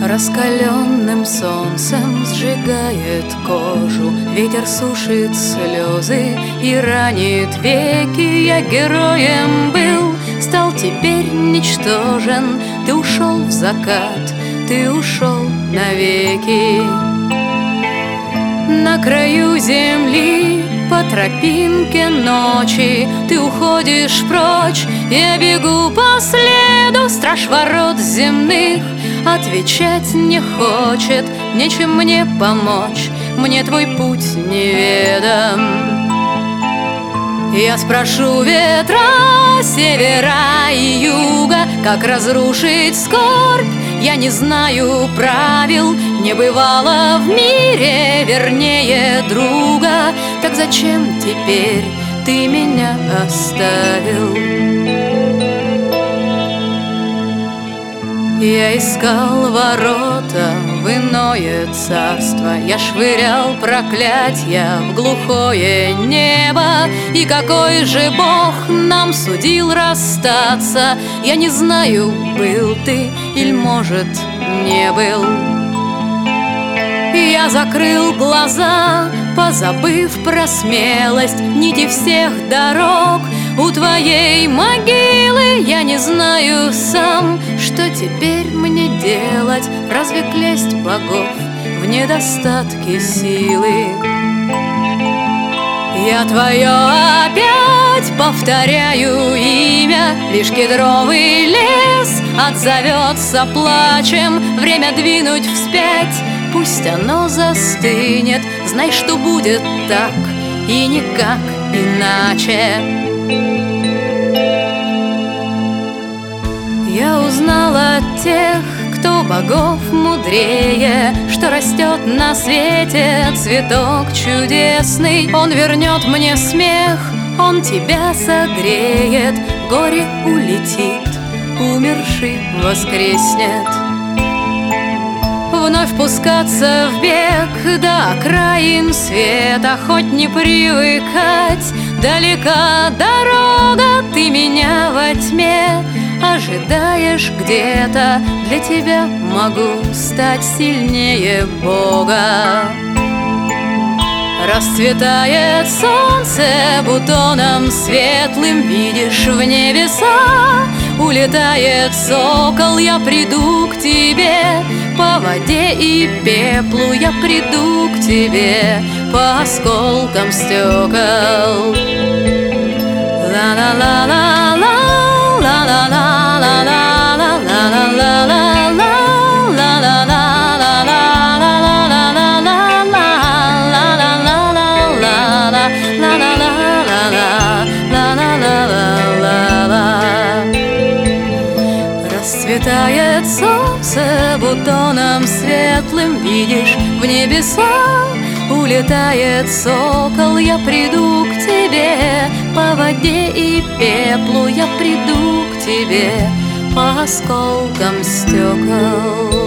Раскаленным солнцем сжигает кожу, ветер сушит слезы и ранит веки. Я героем был, стал теперь ничтожен. Ты ушел в закат, ты ушел навеки. На краю земли, по тропинке ночи, ты уходишь прочь. Я бегу по следу, страж ворот земных отвечать не хочет, нечем мне помочь, мне твой путь неведом. Я спрошу ветра севера и юга, как разрушить скорбь. Я не знаю правил, не бывало в мире вернее друга. Так зачем теперь ты меня оставил? Я искал ворота в иное царство, я швырял проклятья в глухое небо. И какой же Бог нам судил расстаться? Я не знаю, был ты или, может, не был. Я закрыл глаза, позабыв про смелость, нити всех дорог у твоей могилы. Я не знаю сам, что теперь мне делать. Разве клясть богов в недостатке силы? Я твое опять повторяю имя, лишь кедровый лес отзовется плачем. Время двинуть вспять, пусть оно застынет. Знай, что будет так и никак иначе. Я узнала тех, кто богов мудрее, что растет на свете цветок чудесный. Он вернет мне смех, он тебя согреет, горе улетит, умерший воскреснет. Вновь пускаться в бег до окраин света, хоть не привыкать, далека дорога. Ты меня во тьме ожидаешь где-то, для тебя могу стать сильнее Бога. Расцветает солнце бутоном светлым, видишь, в небеса улетает сокол. Я приду к тебе по воде и пеплу, я приду к тебе по осколкам стекол. Ла-ла-ла-ла-ла. Расцветает солнце бутоном светлым, видишь, в небеса улетает сокол. Я приду к тебе по воде и пеплу, я приду к тебе по осколкам стекол.